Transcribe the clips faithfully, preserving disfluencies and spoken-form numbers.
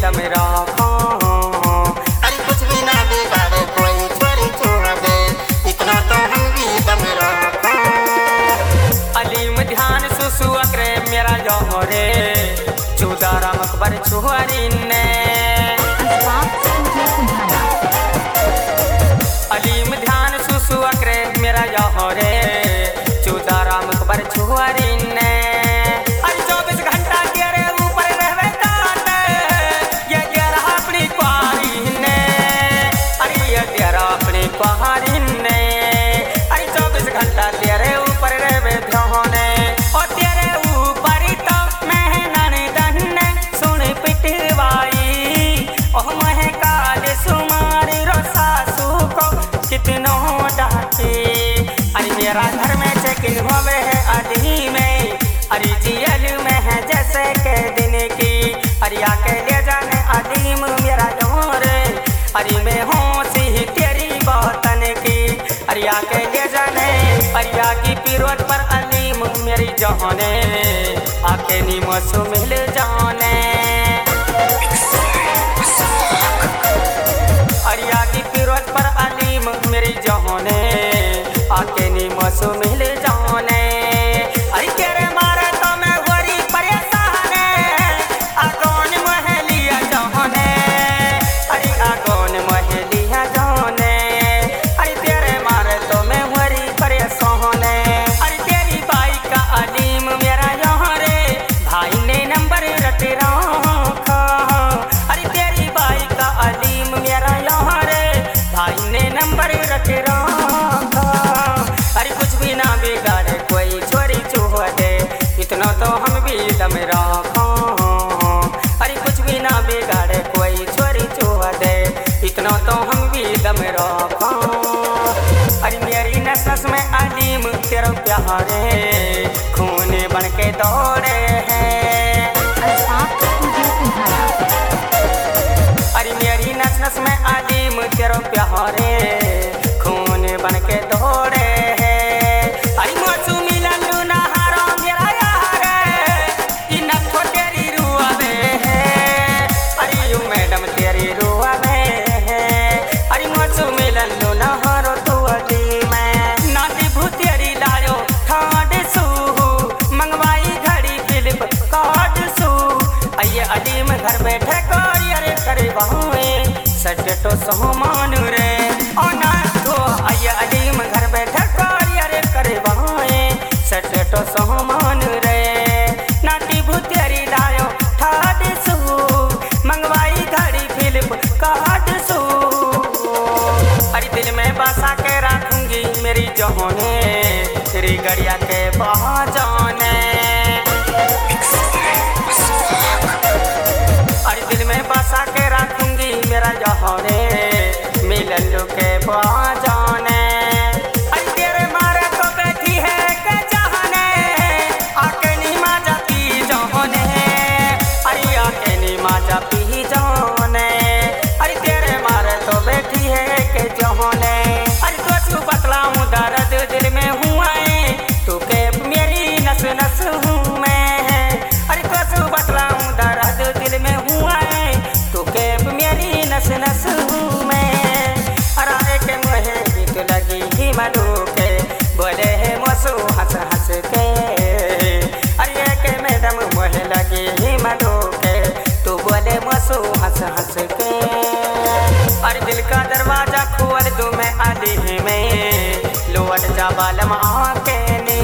दम रखो। अरे कुछ भी ना बिगाड़े कोई छोरी छोड़ दे, इतना तो हम भी दम रखो। अलीम ध्यान सुसु अकरे मेरा जोहरे, चौदारा मकबर छुहरी ने। अलीम ध्यान सुसु अकरे मेरा जोहरे, चौदारा मकबर छुहरी ने। अरे चौबीस घंटा तेरे ऊपर रहवे ताने, ये तेरा अपनी कुआरी ने। अरे ये तेरा अपनी कुआरी ने। अरे चौबीस घंटा तेरे ऊपर रहवे ध्याने, और तेरे ऊपर तो मेहनन दन सुन पिटवाई। ओह महे काल सुमारी रो सासू को कितनो डांटे। अरे मेरा घर में चेकिंग होवे है आदि में, अरे जियल में है जैसे के दिन की। अरे आके ले जाने आदिम मेरा डोरे, अरे मैं हूँ सी तेरी बतन की। अरे आके ले जाने अरे आकी पीरोत पर अलीम मेरी जाने, आके नीमसु मिल जाने। अरे आकी पीरोत पर अलीम मेरी जाने, आके नीमसु मिल जाने। अरे तेरे मारे तो मैं बड़ी परेशान है, आगोन महलिया जाने। अरे आगोन महलिया जाने। अरे तेरे मारे तो मैं बड़ी परेशान है। अरे तेरी बाई का अलीम मेरा यहाँ रे, भाई ने नंबर रट रखा। अरे तेरी बाई का अलीम मेरा यहाँ रे, भाई ने नंबर रट रखा। अरे कुछ भी ना बिगाड़े कोई छोरी छोड़ दे, इतना तो हम भी दम रखो। अरे कुछ भी ना बिगाड़े कोई छोरी छोड़ दे, इतना तो हम भी दम रखो। अरे मेरी नस नस में अलीम तेरा प्यारे, खून बन के दौड़े हैं। अरे मेरी नस नस में अलीम तेरा प्यारे, खून बन के दौड़े हैं। अरे मौसू मिलन लूना हारो मेरा यार, इन तो तेरी रुआ में है। अरे यू मैडम तेरी रुआ में है। अरे मौसू मिलन लूना हारो तू अली में, नाती भूतेरी लायो ठाड सू, मंगवाई घड़ी फिलिप कार्ड सू। आइए अलीम घर बैठे कार्य करे बहुए, सच तो सोमान रे और ना तो। आइए अलीम घर बैठे कार्य करे बहुए, सच तो सोमान रे। नाटी भूतेरी लायो ठाड सू, मंगवाई घड़ी फिलिप कार्ड सू। अरे दिल में बसा के रखूंगी मेरी जहोने, तेरी गड़िया के बहाजाने। अरे दिल में बसा के रखूंगी मेरा जहोने, मिलन लो के बहाजाने। अरे तेरे मारे तो बैठी है के जहाने, आके नीमा जा पी जहोने। अरे आके नीमा जा पी जहोने। अरे तेरे मारे तो बैठी है के जहोने। अरे दोस्त बतलाऊं दर्द दिल में हुआ है, तू के मेरी नस नस हूँ मैं। अरे दोस्त बतलाऊं दर्द दिल में हुआ है, तू के मेरी नस नस हूँ मैं। अरे के मुहे बीत लगी ही मधु के, बोले है मसू हंस हंस के। अरे के मैडम मुहे लगी ही मधु के, तू बोले मसू हंस हंस के। अरे दिल का दरवाजा खोल दूं मैं आधी में, लौट जा बालम आके नी।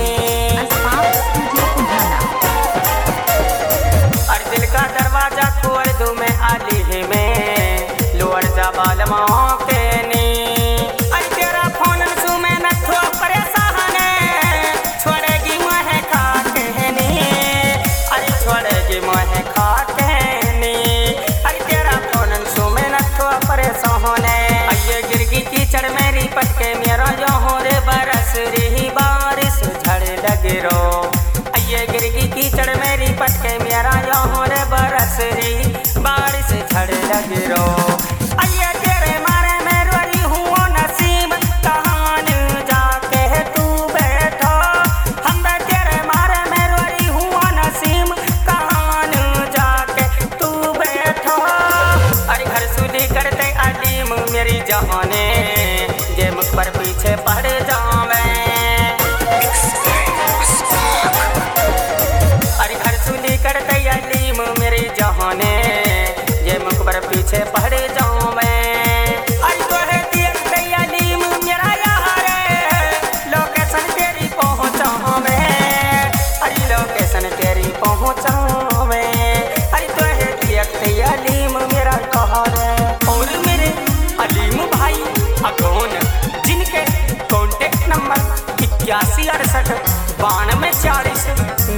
अरे दिल का दरवाजा खोल दूं मैं आधी में, लौट जा बालम आके नी। अरे तेरा फोन सु में न थो परेशान, छोड़ेगी मोहे खा के नी। अरे छोड़ेगी मोहे खा के नी। अरे तेरा फोन सु में न थो परेशान। आइए गिरगी कीचड़ मेरी पटके मेरा यहाँ रे, बरस रही बारिश झड़ लगे रो। आइए गिरगी कीचड़ मेरी पटके मेरा यहाँ रे, बरस रही बारिश झड़ लगे रो। आइए तेरे मारे मैं रोरी हूँ नसीब, कहान जाके तू बैठो। हम तेरे मारे मैं रोरी हूँ नसीब, कहान जाके तू बैठो।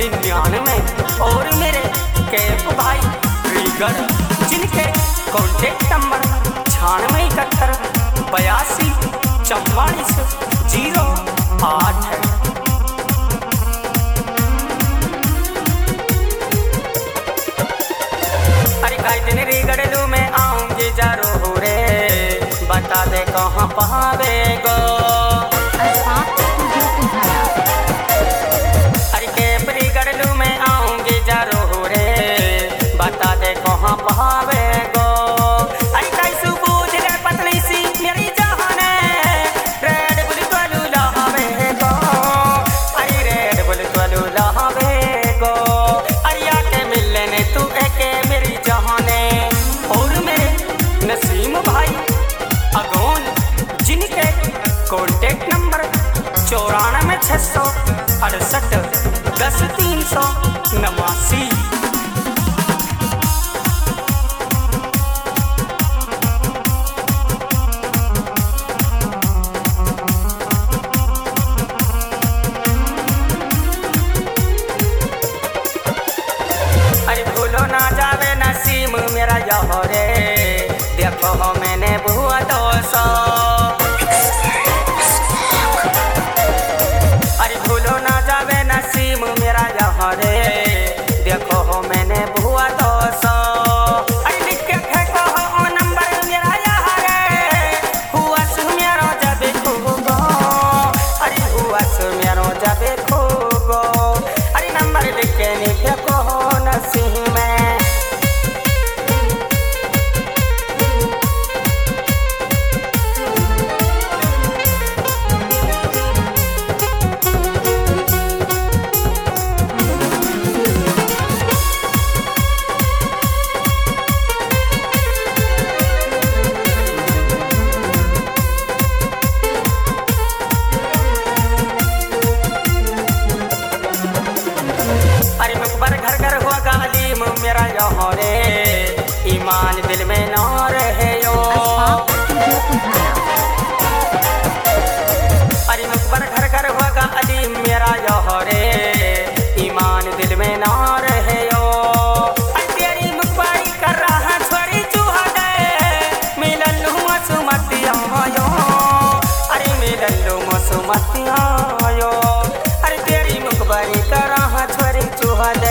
निन्यानवे और मेरे कैप भाई ट्रिगर, जिनके कॉन्टेक्ट नंबर छियानवे इकहत्तर बयासी चौवालीस जीरो आठ है। अरे कई दिन रिगड़लू में आऊंगी जरूर रे, बता दे कहाँ पावेगो। अरे कैप रिगड़लू में आऊंगी जरूर रे, बता दे कहाँ पावेगो। अरे कैसू बूझ रे पतली सी मेरी जहाने, रेड बुल तोलू लहावेगो। अरे रेड बुल तोलू लहावेगो। अरे आके मिलने तू एके मेरी जहाने और मेरे नसीम भाई अगोन, जिनके कॉन्टेक्ट नंबर चौरानवे छः सौ अड़सठ दस तीन सौ नवासी। अरे भूलो ना जावे नसीम मेरा यहोरे, देखो हो मैंने बुआ दो सौ। अरे भूलो ना जावे नसीम मेरा यहोरे, देखो हो मैंने बुआ दो सौ। अरे लिख के फेंको हो नंबर मेरा यहोरे, हुआ सु मेरो जब खूगो। अरे हुआ सु मेरो जब खूगो। अरे नंबर लिख के नहीं फेंको हो नसीम में। अरे मुकबर घर घर हुआ गालिम मेरा यहोरे, ईमान दिल में ना रहे यो। अरे मुकबर घर घर हुआ गालिम मेरा यहोरे, ईमान दिल में ना रहे यो। अरे तेरी मुकबारी कर रहा छोड़ी चूहा गए, मिलन लूँ सुमतिया यो। अरे मिलन लूँ सुमतिया यो। अरे तेरी मुकबारी कर रहा छोड़ी चूहा दे।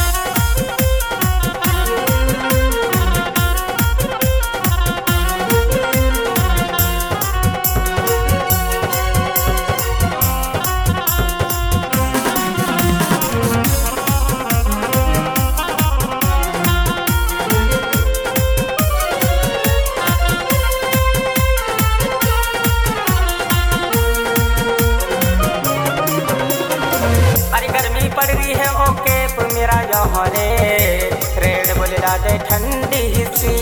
अरे गर्मी पड़ रही है ओ कैप मेरा यहोरे, रेड बुल ला दे ठंडी सी।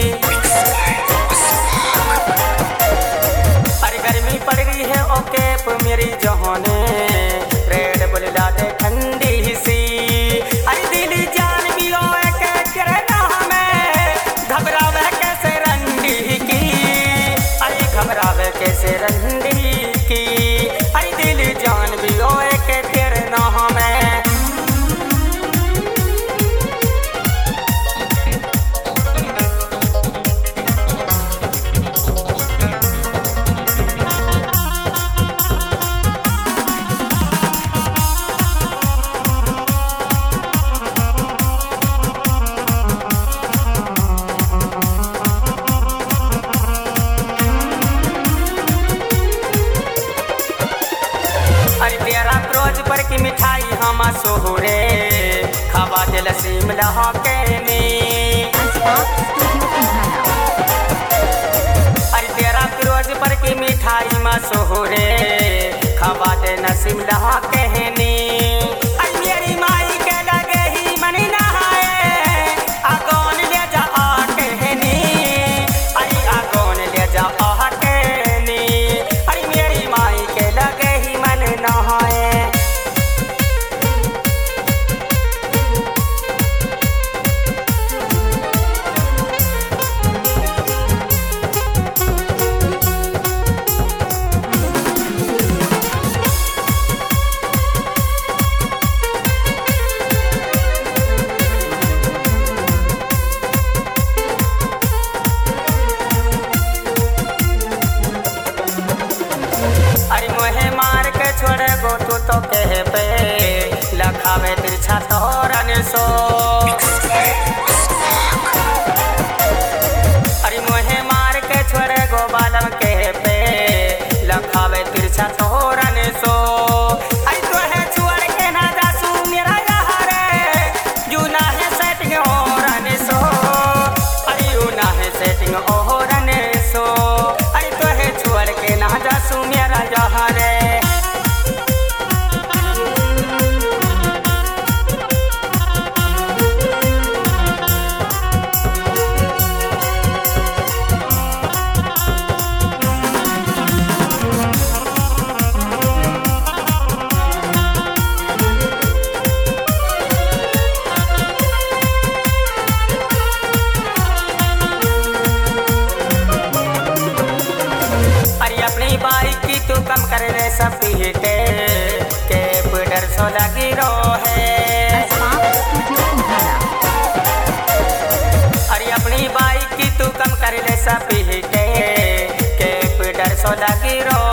अरे गर्मी पड़ रही है ओ कैप मेरी जहाने, रेड बुल ला दे ठंडी सी। अरे दिल जान भी ओ के तेरे नाम में, घबरावे कैसे रंडी की। अरे घबरावे कैसे रंडी की। अरे दिल जान भी ओ के तेरे नाम में। अरे तेरा रोज पर की मिठाई हम सोहरे, खवा दिल सीम लहा के नी। अरे तेरा रोज पर की मिठाई मा सोहरे, खवा दे नसीम लहा के नी। अरे मेरी माई के लगे ही मन नहाए, आगोन ले जा आके नी। अरे आगोन ले जा आके नी। अरे मेरी माई के लगे ही मन नहाए। लखावे तिरछा तोरन सो अरे मोहे मार के छोड़े गो बालम के पे लखावे तिरछा तोरन सो अरे तो है छोड़ के ना जासू मेरा यारे जू ना है सेटिंग ओरन सो अरे यू ना है सेटिंग ओरन सो अरे तो है छोड़ के ना जासू मेरा यारे अपनी बाइक की तू कम कर रे सब पीटे के डर सो लगी रो है अरे अपनी बाइक की तू कम कर रे सब पीटे के डर सो लगी रो